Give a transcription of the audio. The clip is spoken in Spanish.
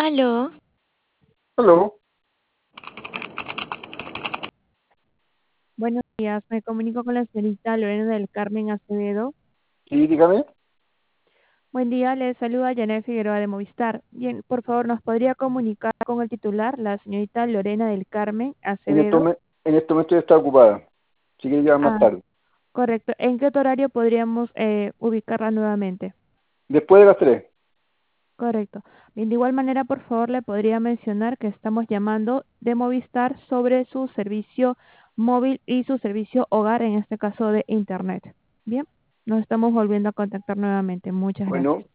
Aló, Aló, Buenos días, me comunico con la señorita Lorena del Carmen Acevedo. sí, dígame. Buen día, le saluda Janet Figueroa de Movistar. Bien, por favor, ¿nos podría comunicar con el titular, la señorita Lorena del Carmen En este, Acevedo? en este momento está ocupada. Si quiere llamar más Ah, tarde. correcto. ¿En qué horario podríamos ubicarla nuevamente? Después de las 3. Correcto. Bien, de igual manera, por favor, le podría mencionar que estamos llamando de Movistar sobre su servicio móvil y su servicio hogar, en este caso de Internet. Bien, nos estamos volviendo a contactar nuevamente. Muchas Bueno, gracias.